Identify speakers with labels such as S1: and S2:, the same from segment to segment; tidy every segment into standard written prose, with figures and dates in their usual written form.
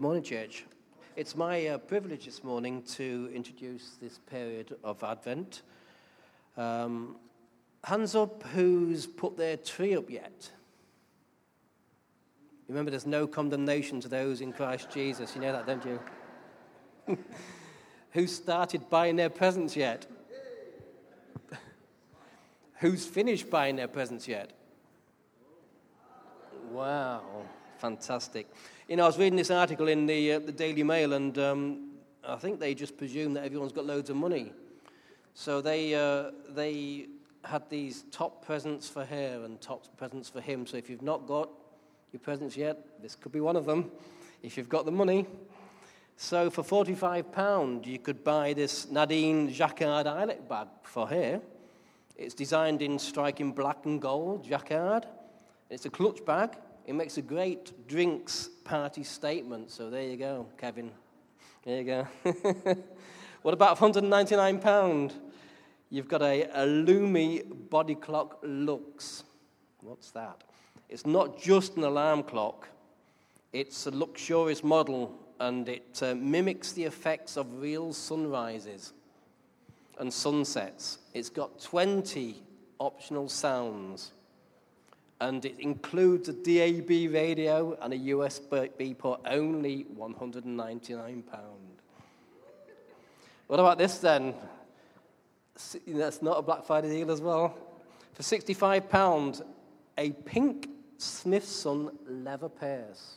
S1: Good morning, church. It's my privilege this morning to introduce this period of Advent. Hands up who's put their tree up yet. Remember, there's no condemnation to those in Christ Jesus. You know that, don't you? Who started buying their presents yet? Who's finished buying their presents yet? Wow, fantastic. You know, I was reading this article in the Daily Mail, and I think they just presume that everyone's got loads of money. So they had these top presents for her and top presents for him. So if you've not got your presents yet, this could be one of them, if you've got the money. So for £45, you could buy this Nadine Jacquard eyelet bag for her. It's designed in striking black and gold jacquard. It's a clutch bag. It makes a great drinks party statement. So there you go, Kevin. There you go. What about £199? You've got a Lumi body clock Lux. What's that? It's not just an alarm clock. It's a luxurious model, and it mimics the effects of real sunrises and sunsets. It's got 20 optional sounds. And it includes a DAB radio and a USB port, only £199. What about this then? That's not a Black Friday deal as well. For £65, a pink Smithson leather purse.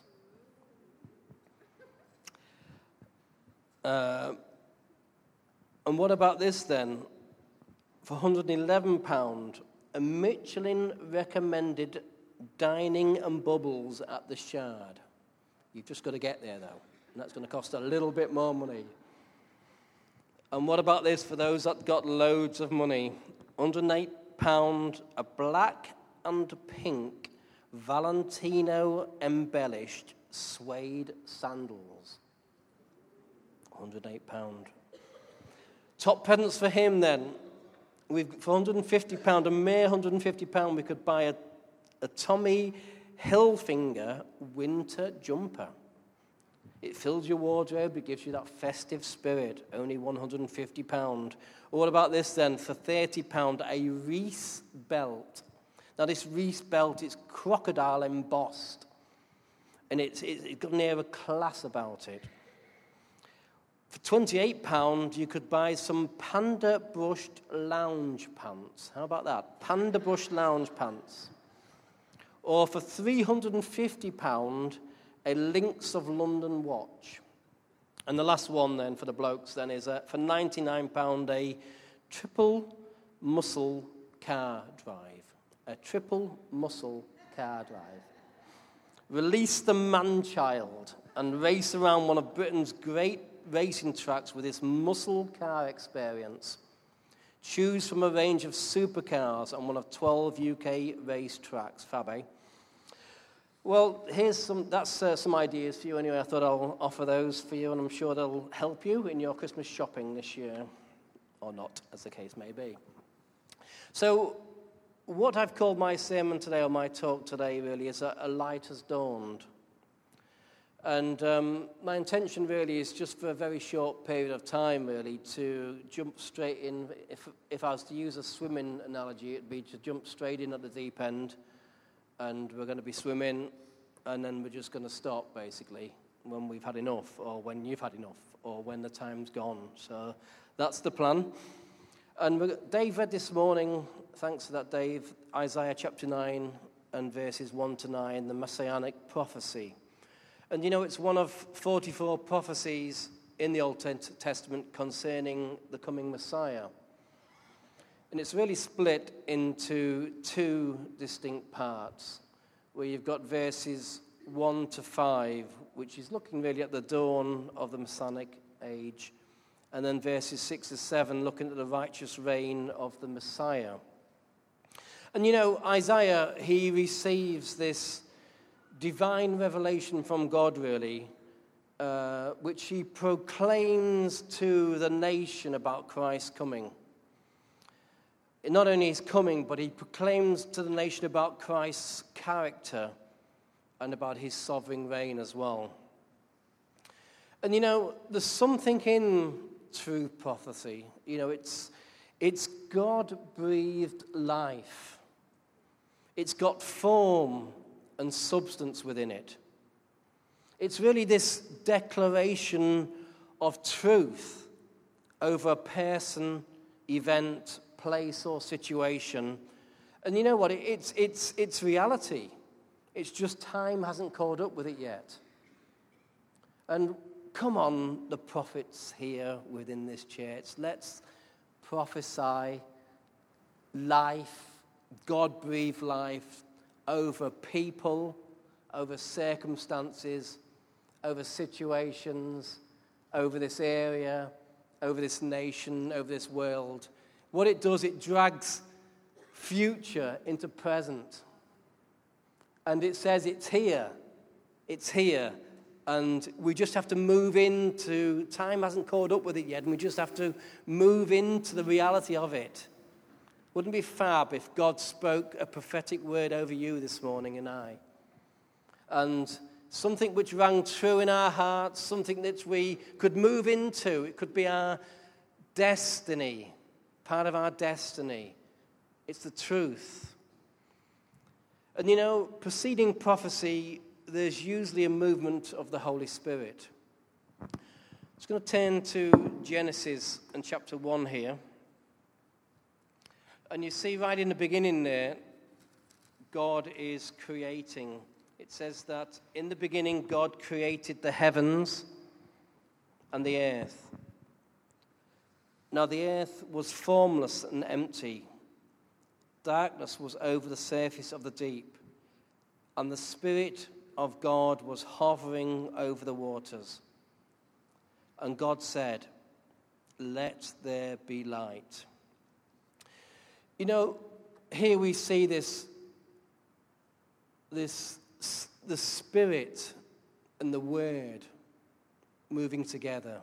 S1: And what about this then? For £111, a Michelin-recommended dining and bubbles at the Shard. You've just got to get there, though. And that's going to cost a little bit more money. And what about this for those that got loads of money? £108, a black and pink Valentino-embellished suede sandals. £108. Top presents for him, then. For £150, a mere £150, we could buy a Tommy Hilfiger winter jumper. It fills your wardrobe, it gives you that festive spirit, only £150. Or what about this then? For £30, a Reese belt. Now this Reese belt is crocodile embossed, and it's got an air of class about it. For £28, you could buy some panda brushed lounge pants. How about that? Panda brushed lounge pants. Or for £350, a Lynx of London watch. And the last one then for the blokes then is for £99, a triple muscle car drive. A triple muscle car drive. Release the man-child and race around one of Britain's great racing tracks with this muscle car experience. Choose from a range of supercars on one of 12 UK race tracks. Fab, eh? Well, here's some ideas for you anyway. I thought I'll offer those for you, and I'm sure they'll help you in your Christmas shopping this year, or not, as the case may be. So, what I've called my sermon today, or my talk today, really, is a light has dawned. And my intention really is just for a very short period of time, really, to jump straight in. If I was to use a swimming analogy, it'd be to jump straight in at the deep end, and we're going to be swimming, and then we're just going to stop, basically, when we've had enough, or when you've had enough, or when the time's gone. So that's the plan. And Dave read this morning, thanks for that, Dave, Isaiah chapter 9 and verses 1 to 9, the Messianic prophecy. And you know, it's one of 44 prophecies in the Old Testament concerning the coming Messiah. And it's really split into two distinct parts, where you've got verses 1 to 5, which is looking really at the dawn of the Messianic age, and then verses 6 to 7, looking at the righteous reign of the Messiah. And you know, Isaiah, he receives this divine revelation from God, really, which he proclaims to the nation about Christ's coming. Not only his coming, but he proclaims to the nation about Christ's character and about his sovereign reign as well. And there's something in true prophecy. It's God-breathed life. It's got form and substance within it. It's really this declaration of truth over a person, event, place, or situation. And you know what? It's reality. It's just time hasn't caught up with it yet. And come on, the prophets here within this church, let's prophesy life, God-breathed life over people, over circumstances, over situations, over this area, over this nation, over this world. What it does, it drags future into present. And it says it's here, and we just have to move into, time hasn't caught up with it yet, and we just have to move into the reality of it. Wouldn't it be fab if God spoke a prophetic word over you this morning and I? And something which rang true in our hearts, something that we could move into. It could be our destiny, part of our destiny. It's the truth. And preceding prophecy, there's usually a movement of the Holy Spirit. I'm just going to turn to Genesis and chapter 1 here. And you see right in the beginning there, God is creating. It says that in the beginning, God created the heavens and the earth. Now the earth was formless and empty. Darkness was over the surface of the deep, and the Spirit of God was hovering over the waters. And God said, "Let there be light." Here we see the Spirit and the Word moving together.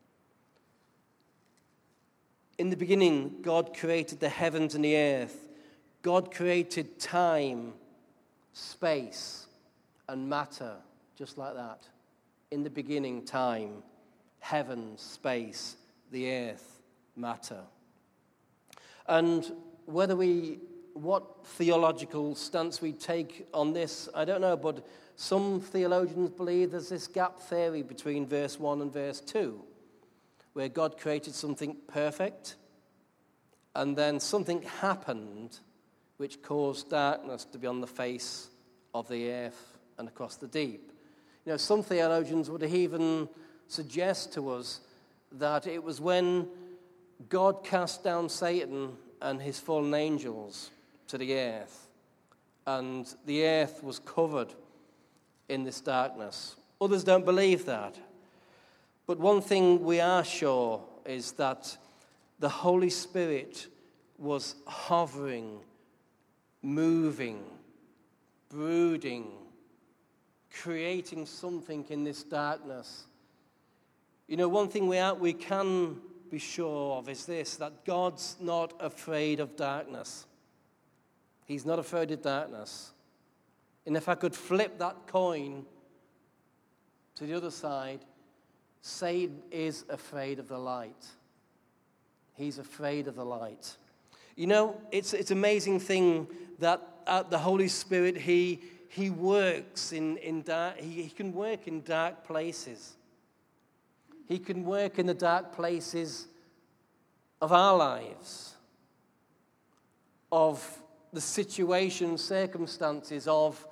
S1: In the beginning, God created the heavens and the earth. God created time, space, and matter, just like that. In the beginning, time, heaven, space, the earth, matter. And what theological stance we take on this, I don't know, but some theologians believe there's this gap theory between verse 1 and verse 2, where God created something perfect, and then something happened which caused darkness to be on the face of the earth and across the deep. Some theologians would even suggest to us that it was when God cast down Satan and his fallen angels to the earth, and the earth was covered in this darkness. Others don't believe that. But one thing we are sure is that the Holy Spirit was hovering, moving, brooding, creating something in this darkness. One thing we can be sure of is this, that God's not afraid of darkness. He's not afraid of darkness. And if I could flip that coin to the other side, Satan is afraid of the light. He's afraid of the light. It's an amazing thing that the Holy Spirit, he works in dark. He can work in dark places. He can work in the dark places of our lives, of the situation, circumstances, of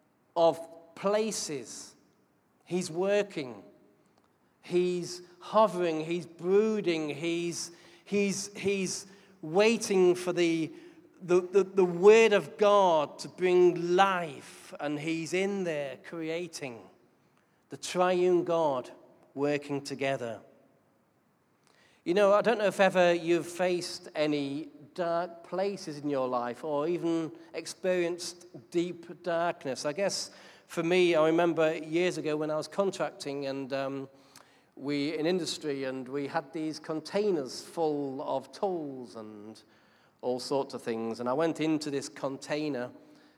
S1: places. He's working. He's hovering. He's brooding. He's waiting for the Word of God to bring life, and He's in there creating. The triune God working together. I don't know if ever you've faced any dark places in your life or even experienced deep darkness. I guess for me, I remember years ago when I was contracting and we in industry, and we had these containers full of tools and all sorts of things. And I went into this container,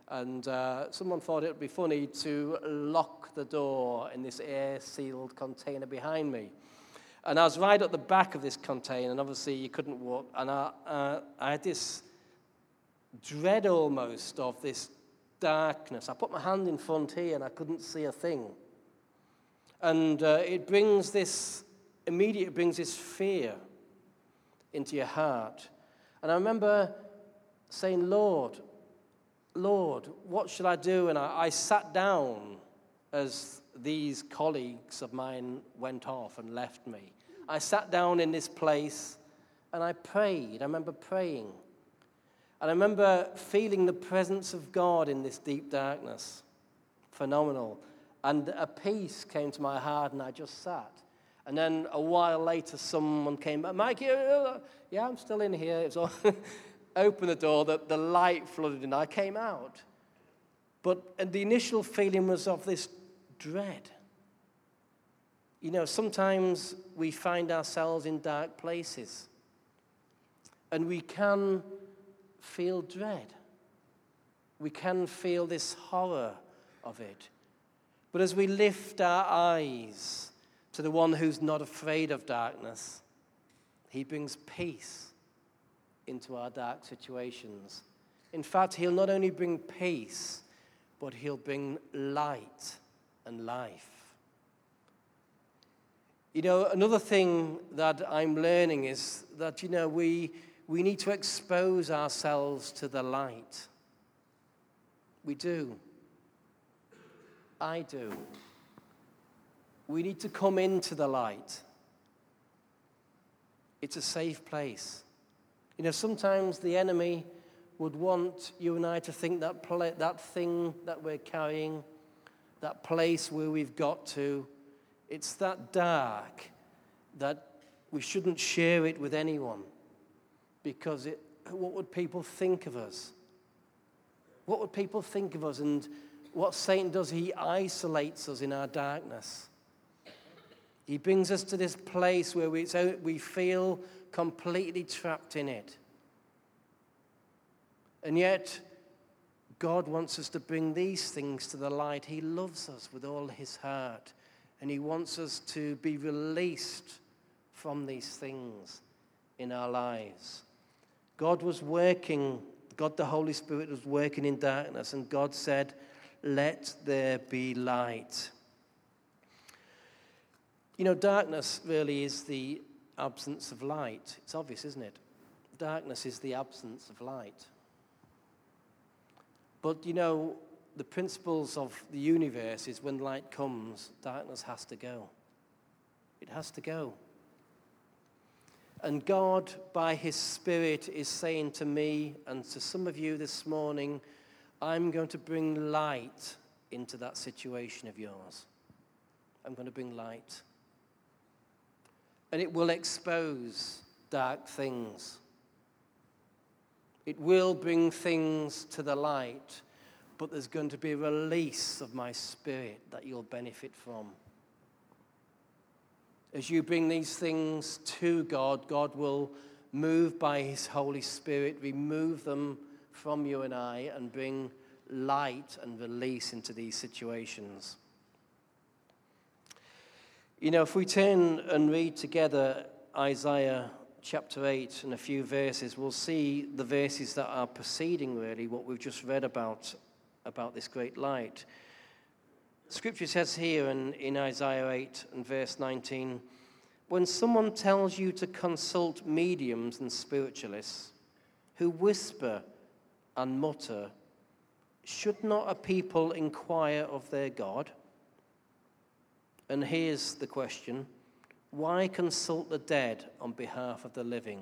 S1: And someone thought it would be funny to lock the door in this air-sealed container behind me. And I was right at the back of this container, and obviously you couldn't walk. And I had this dread almost of this darkness. I put my hand in front here, and I couldn't see a thing. And it brings this fear into your heart. And I remember saying, Lord, what should I do? And I sat down as these colleagues of mine went off and left me. I sat down in this place and I prayed. I remember praying. And I remember feeling the presence of God in this deep darkness. Phenomenal. And a peace came to my heart and I just sat. And then a while later someone came back. Mike, yeah, I'm still in here. It was all opened the door, the light flooded in. I came out. But the initial feeling was of this dread. You know, sometimes we find ourselves in dark places. And we can feel dread. We can feel this horror of it. But as we lift our eyes to the one who's not afraid of darkness, he brings peace into our dark situations. In fact, he'll not only bring peace, but he'll bring light and life. You know, another thing that I'm learning is that, you know, we need to expose ourselves to the light. We do. I do. We need to come into the light. It's a safe place. You know, sometimes the enemy would want you and I to think that that thing that we're carrying, that place where we've got to, it's that dark that we shouldn't share it with anyone because what would people think of us? What would people think of us? And what Satan does, he isolates us in our darkness. He brings us to this place where we feel completely trapped in it. And yet, God wants us to bring these things to the light. He loves us with all his heart. And he wants us to be released from these things in our lives. God the Holy Spirit was working in darkness. And God said, let there be light. You know, darkness really is the absence of light. It's obvious, isn't it? Darkness is the absence of light. But, you know, the principles of the universe is when light comes, darkness has to go. It has to go. And God, by his Spirit, is saying to me and to some of you this morning, I'm going to bring light into that situation of yours. I'm going to bring light. And it will expose dark things. It will bring things to the light, but there's going to be a release of my Spirit that you'll benefit from. As you bring these things to God, God will move by his Holy Spirit, remove them from you and I, and bring light and release into these situations. You know, if we turn and read together Isaiah chapter 8 and a few verses, we'll see the verses that are preceding really what we've just read about this great light. Scripture says here in Isaiah 8 and verse 19, when someone tells you to consult mediums and spiritualists who whisper and mutter, should not a people inquire of their God? And here's the question, why consult the dead on behalf of the living?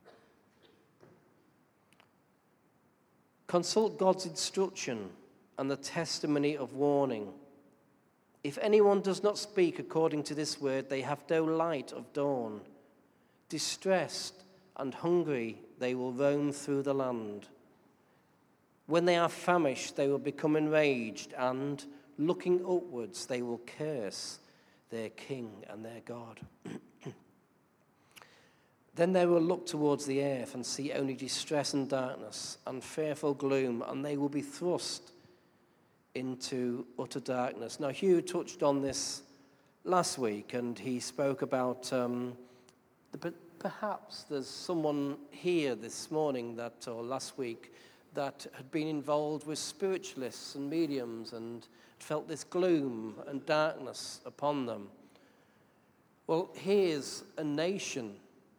S1: Consult God's instruction and the testimony of warning. If anyone does not speak according to this word, they have no light of dawn. Distressed and hungry, they will roam through the land. When they are famished, they will become enraged, and looking upwards, they will curse their king and their God. Then they will look towards the earth and see only distress and darkness and fearful gloom, and they will be thrust into utter darkness. Now, Hugh touched on this last week, and he spoke about perhaps there's someone here this morning or last week that had been involved with spiritualists and mediums and felt this gloom and darkness upon them. Well, here's a nation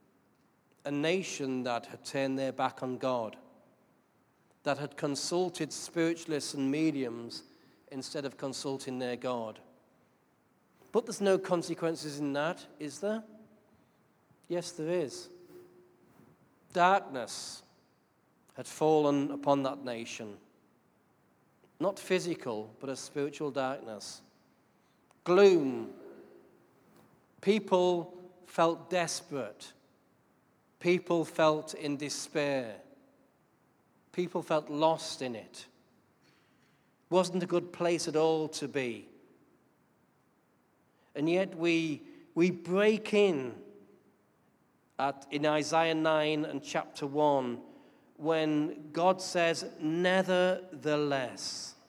S1: that had turned their back on God, that had consulted spiritualists and mediums instead of consulting their God. But there's no consequences in that, is there? Yes, there is. Darkness had fallen upon that nation. Not physical, but a spiritual darkness. Gloom. People felt desperate. People felt in despair. People felt lost in it. Wasn't a good place at all to be. And yet we break in Isaiah 9 and chapter 1 when God says, nevertheless.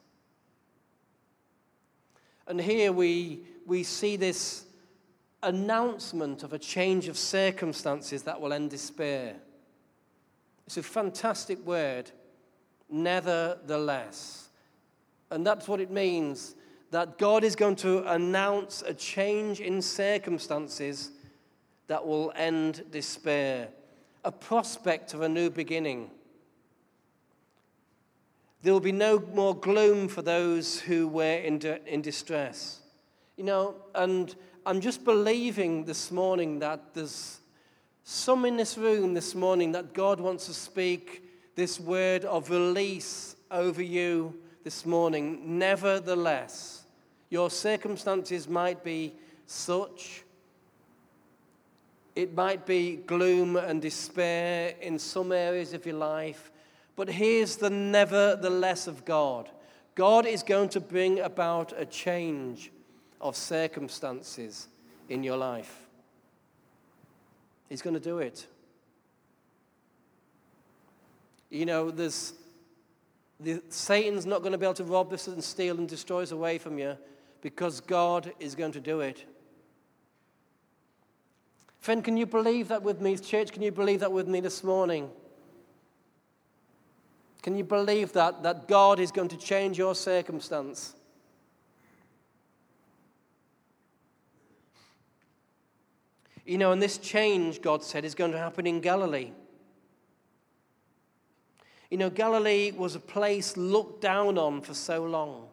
S1: And here we see this announcement of a change of circumstances that will end despair. It's a fantastic word, nevertheless. And that's what it means, that God is going to announce a change in circumstances that will end despair, a prospect of a new beginning. There will be no more gloom for those who were in distress. And I'm just believing this morning that there's some in this room this morning that God wants to speak this word of release over you this morning. Nevertheless, your circumstances might be such. It might be gloom and despair in some areas of your life. But here's the nevertheless of God. God is going to bring about a change of circumstances in your life. He's going to do it. Satan's not going to be able to rob us and steal and destroy us away from you because God is going to do it. Friend, can you believe that with me? Church, can you believe that with me this morning? Can you believe that God is going to change your circumstance? And this change, God said, is going to happen in Galilee. Galilee was a place looked down on for so long.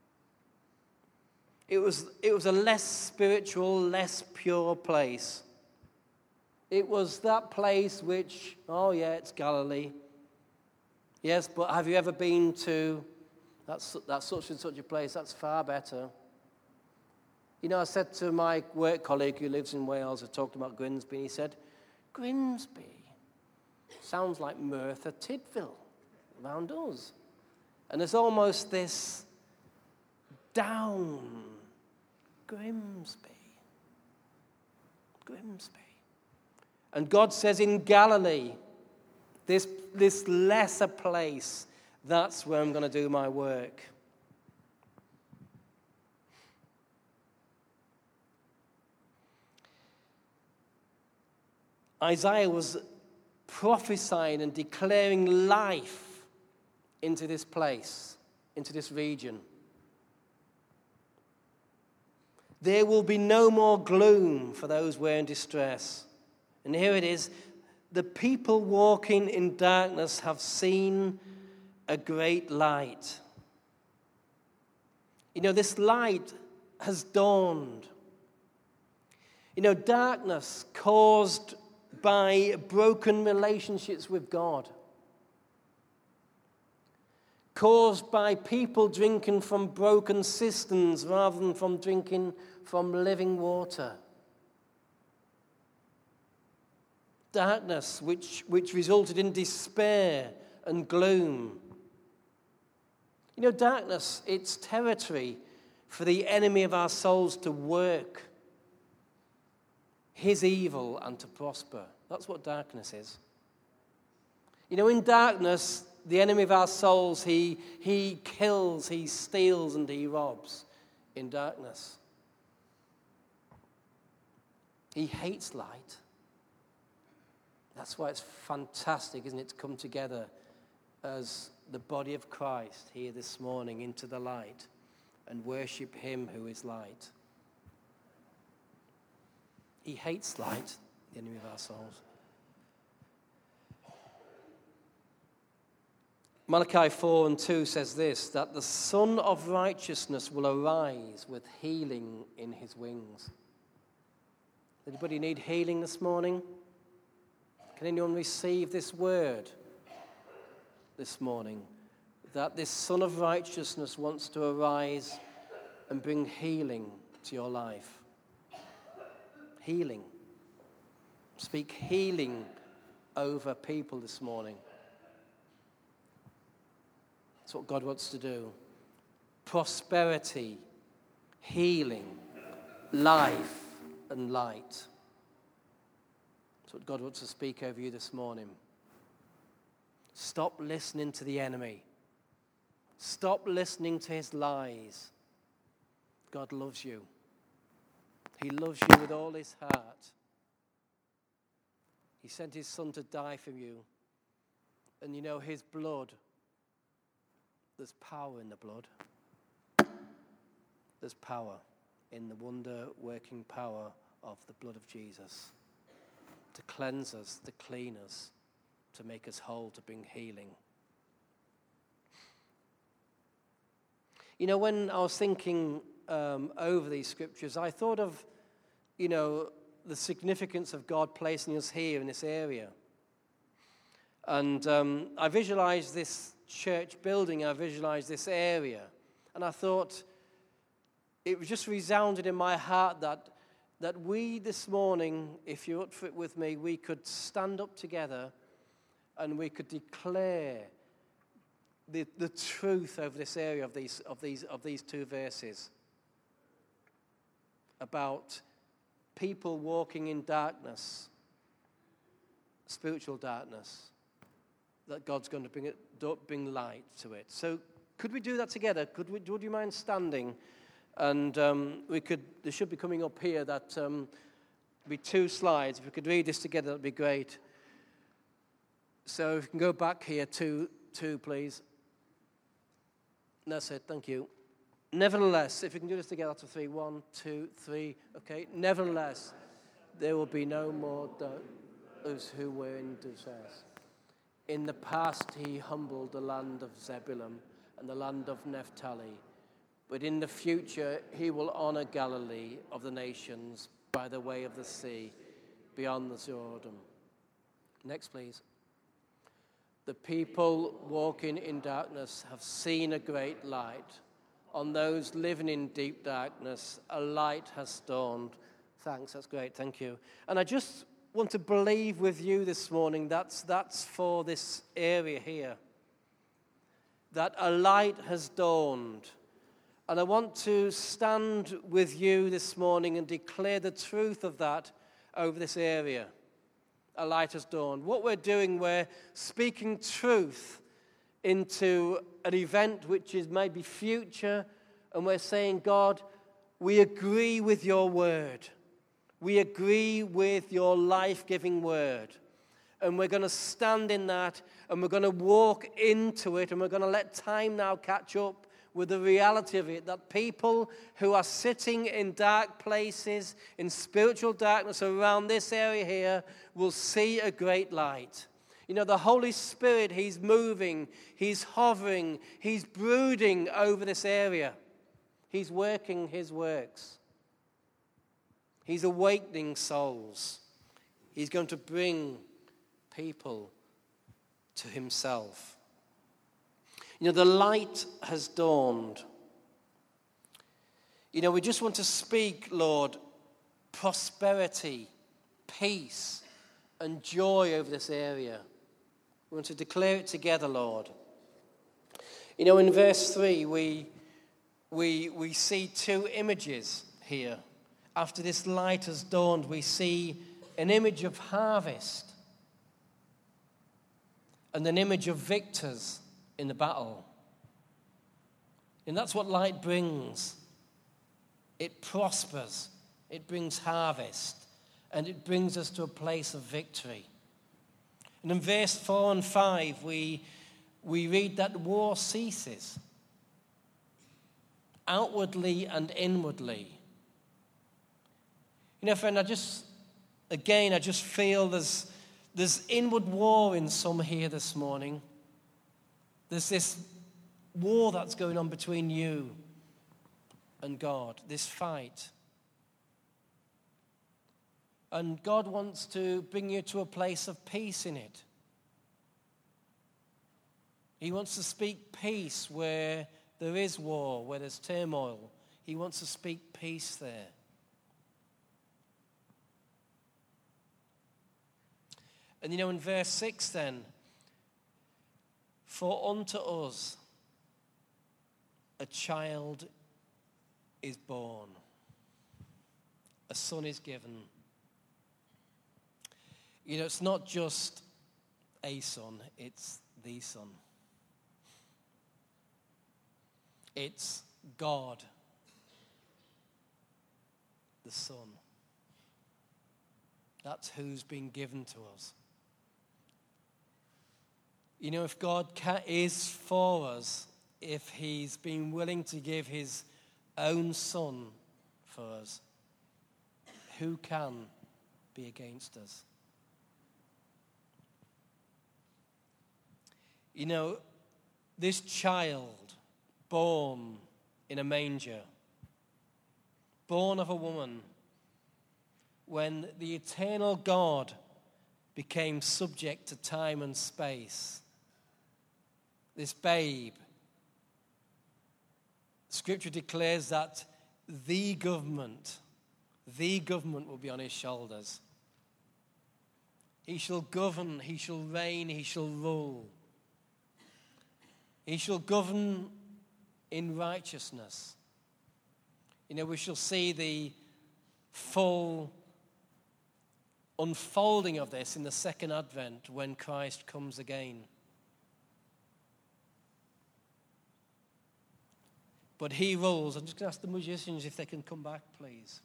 S1: It was a less spiritual, less pure place. It was that place which, it's Galilee. Yes, but have you ever been to that's such and such a place? That's far better. I said to my work colleague who lives in Wales, I talked about Grimsby, and he said, Grimsby sounds like Merthyr Tydfil around us. And there's almost this down, Grimsby. And God says in Galilee, this lesser place, that's where I'm going to do my work. Isaiah was prophesying and declaring life into this place, into this region. There will be no more gloom for those who are in distress. And here it is. The people walking in darkness have seen a great light. This light has dawned. Darkness caused by broken relationships with God. Caused by people drinking from broken cisterns rather than from drinking from living water. Darkness which resulted in despair and gloom. Darkness, it's territory for the enemy of our souls to work his evil and to prosper. That's what darkness is. You know, in darkness, the enemy of our souls, he kills, he steals, and he robs in darkness. He hates light. That's why it's fantastic, isn't it, to come together as the body of Christ here this morning into the light and worship him who is light. He hates light, the enemy of our souls. Malachi 4:2 says this, that the Son of Righteousness will arise with healing in his wings. Anybody need healing this morning? Can anyone receive this word this morning? That this Son of Righteousness wants to arise and bring healing to your life. Healing. Speak healing over people this morning. That's what God wants to do. Prosperity, healing, life, and light. That's what God wants to speak over you this morning. Stop listening to the enemy. Stop listening to his lies. God loves you. He loves you with all his heart. He sent his Son to die for you. And you know, his blood, there's power in the blood. There's power in the wonder-working power of the blood of Jesus to cleanse us, to clean us, to make us whole, to bring healing. You know, when I was thinking over these scriptures, I thought of, you know, the significance of God placing us here in this area. And I visualized this church building, I visualized this area, and I thought it just resounded in my heart that we this morning, if you're up for it with me, we could stand up together and we could declare the truth over this area of these two verses about people walking in darkness, spiritual darkness, that God's going to bring light to it. So could we do that together? Would you mind standing? And this should be coming up here, that be 2 slides. If we could read this together, that'd be great. So if you can go back here, two, please. That's it, thank you. Nevertheless, if you can do this together after 3, 1, 2, 3, okay. Nevertheless, there will be no more those who were in distress. In the past, he humbled the land of Zebulun and the land of Naphtali. But in the future, he will honor Galilee of the nations by the way of the sea, beyond the Jordan. Next, please. The people walking in darkness have seen a great light. On those living in deep darkness, a light has dawned. Thanks, that's great, thank you. And I just want to believe with you this morning, that's for this area here, that a light has dawned. And I want to stand with you this morning and declare the truth of that over this area. A light has dawned. What we're doing, we're speaking truth into an event which is maybe future, and we're saying, God, we agree with your word. We agree with your life-giving word. And we're going to stand in that, and we're going to walk into it, and we're going to let time now catch up with the reality of it, that people who are sitting in dark places, in spiritual darkness around this area here, will see a great light. You know, the Holy Spirit, he's moving, he's hovering, he's brooding over this area. He's working his works. He's awakening souls. He's going to bring people to himself. You know, the light has dawned. You know, we just want to speak, Lord, prosperity, peace, and joy over this area. We want to declare it together, Lord. You know, in verse 3, we see 2 images here. After this light has dawned, we see an image of harvest and an image of victors in the battle. And that's what light brings. It prospers, it brings harvest, and it brings us to a place of victory. And in verse 4 and 5, we read that war ceases, outwardly and inwardly. You know, friend, I just feel there's inward war in some here this morning. There's this war that's going on between you and God, this fight. And God wants to bring you to a place of peace in it. He wants to speak peace where there is war, where there's turmoil. He wants to speak peace there. And you know, in verse 6 then, for unto us a child is born, a son is given. You know, it's not just a son, it's the Son. It's God, the Son. That's who's been given to us. You know, if God is for us, if he's been willing to give his own Son for us, who can be against us? You know, this child born in a manger, born of a woman, when the eternal God became subject to time and space, this babe, Scripture declares that the government will be on his shoulders. He shall govern, he shall reign, he shall rule. He shall govern in righteousness. You know, we shall see the full unfolding of this in the second advent when Christ comes again. But he rules. I'm just going to ask the musicians if they can come back, please.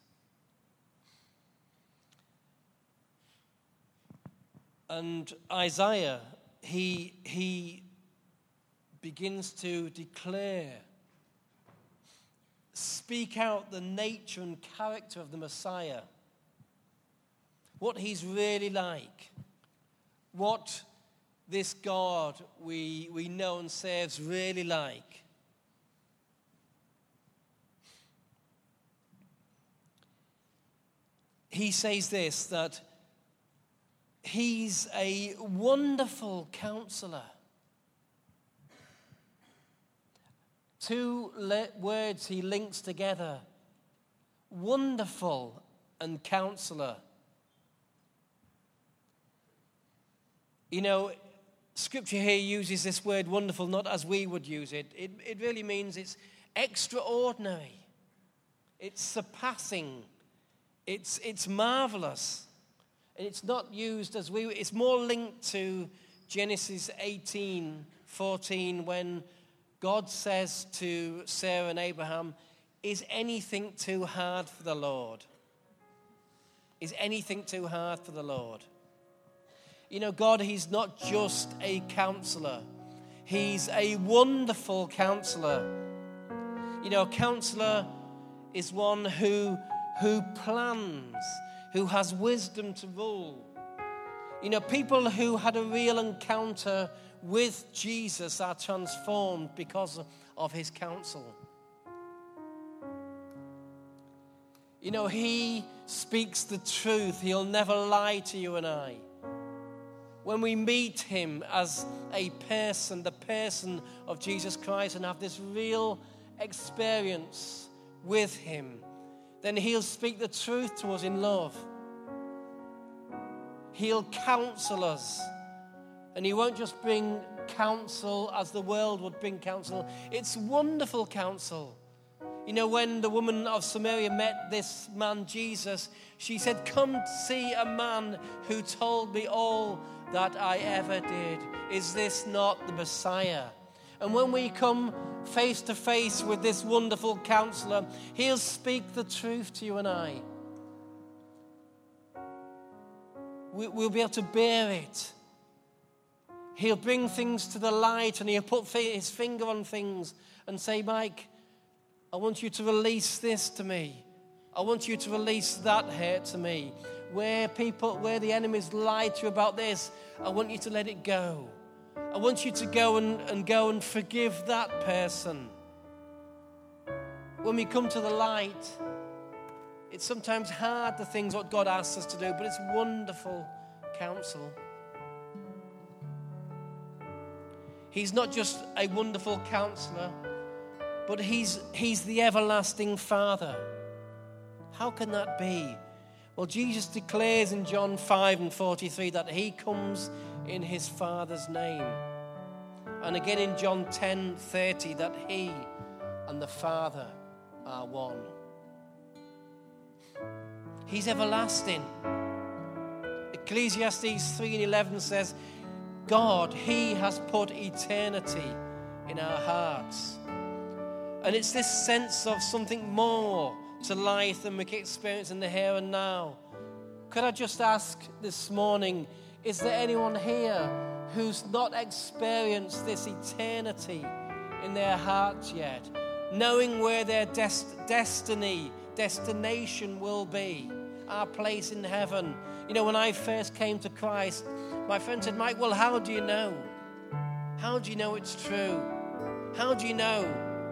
S1: And Isaiah, he begins to declare, speak out the nature and character of the Messiah, what he's really like, what this God we know and serve's really like. He says this, that he's a wonderful counselor. Two words he links together, wonderful and counselor. You know, Scripture here uses this word wonderful not as we would use it. It really means it's extraordinary. It's surpassing. It's marvelous. And it's not used as it's more linked to Genesis 18:14 when God says to Sarah and Abraham, is anything too hard for the Lord? Is anything too hard for the Lord? You know, God, he's not just a counselor. He's a wonderful counselor. You know, a counselor is one who plans, who has wisdom to rule. You know, people who had a real encounter with Jesus are transformed because of his counsel. You know, he speaks the truth. He'll never lie to you and I. When we meet him as a person, the person of Jesus Christ, and have this real experience with him, then he'll speak the truth to us in love. He'll counsel us. And he won't just bring counsel as the world would bring counsel. It's wonderful counsel. You know, when the woman of Samaria met this man, Jesus, she said, "Come see a man who told me all that I ever did. Is this not the Messiah?" And when we come face to face with this wonderful counselor, he'll speak the truth to you and I. We'll be able to bear it. He'll bring things to the light, and he'll put his finger on things and say, "Mike, I want you to release this to me. I want you to release that hurt to me. Where the enemies lied to you about this, I want you to let it go. I want you to go and forgive that person." When we come to the light, it's sometimes hard, the things what God asks us to do, but it's wonderful counsel. He's not just a wonderful counselor, but he's the everlasting Father. How can that be? Well, Jesus declares in John 5:43 that he comes in his Father's name. And again in John 10:30 that he and the Father are one. He's everlasting. Ecclesiastes 3:11 says, God, he has put eternity in our hearts. And it's this sense of something more to life than we can experience in the here and now. Could I just ask this morning, is there anyone here who's not experienced this eternity in their hearts yet? Knowing where their destination will be, our place in heaven. You know, when I first came to Christ, my friend said, "Mike, well, how do you know? How do you know it's true? How do you know?"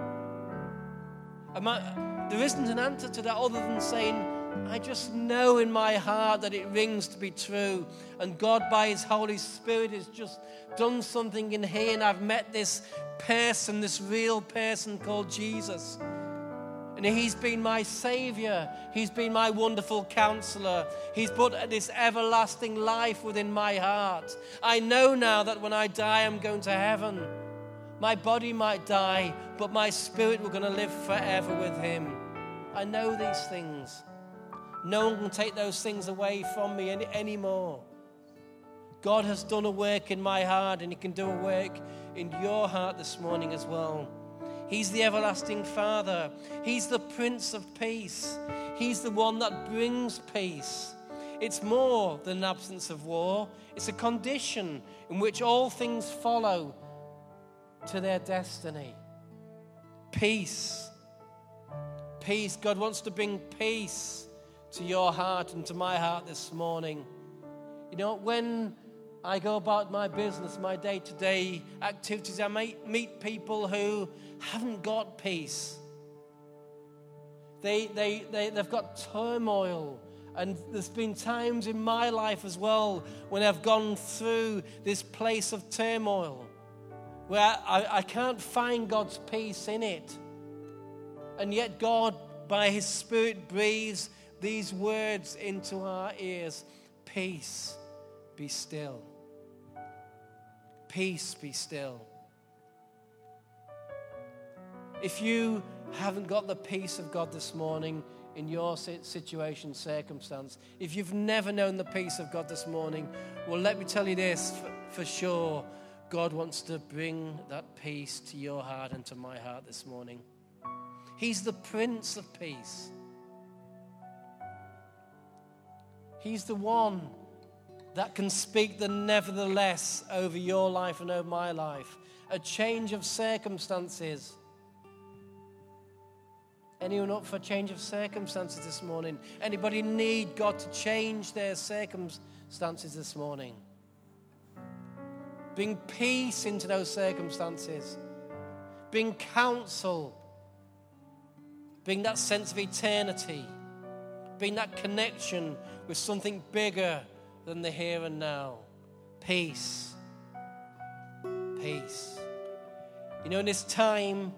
S1: There isn't an answer to that other than saying, I just know in my heart that it rings to be true. And God, by his Holy Spirit, has just done something in here. And I've met this person, this real person called Jesus. And he's been my Savior. He's been my wonderful counselor. He's put this everlasting life within my heart. I know now that when I die, I'm going to heaven. My body might die, but my spirit will going to live forever with him. I know these things. No one can take those things away from me anymore. God has done a work in my heart, and he can do a work in your heart this morning as well. He's the everlasting Father. He's the Prince of Peace. He's the one that brings peace. It's more than an absence of war. It's a condition in which all things follow to their destiny. Peace. Peace. God wants to bring peace to your heart and to my heart this morning. You know, when I go about my business, my day-to-day activities, I might meet people who haven't got peace. They've got turmoil. And there's been times in my life as well when I've gone through this place of turmoil where I can't find God's peace in it. And yet God, by his Spirit, breathes these words into our ears. Peace, be still. Peace, be still. If you haven't got the peace of God this morning in your situation, circumstance, if you've never known the peace of God this morning, well, let me tell you this for sure. God wants to bring that peace to your heart and to my heart this morning. He's the Prince of Peace. He's the one that can speak the nevertheless over your life and over my life. A change of circumstances. Anyone up for a change of circumstances this morning? Anybody need God to change their circumstances this morning? Bring peace into those circumstances. Bring counsel. Bring that sense of eternity. Bring that connection with something bigger than the here and now. Peace. Peace. You know, in this time,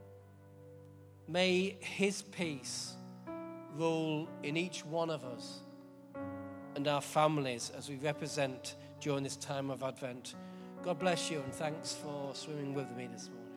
S1: may his peace rule in each one of us and our families as we represent during this time of Advent. God bless you, and thanks for swimming with me this morning.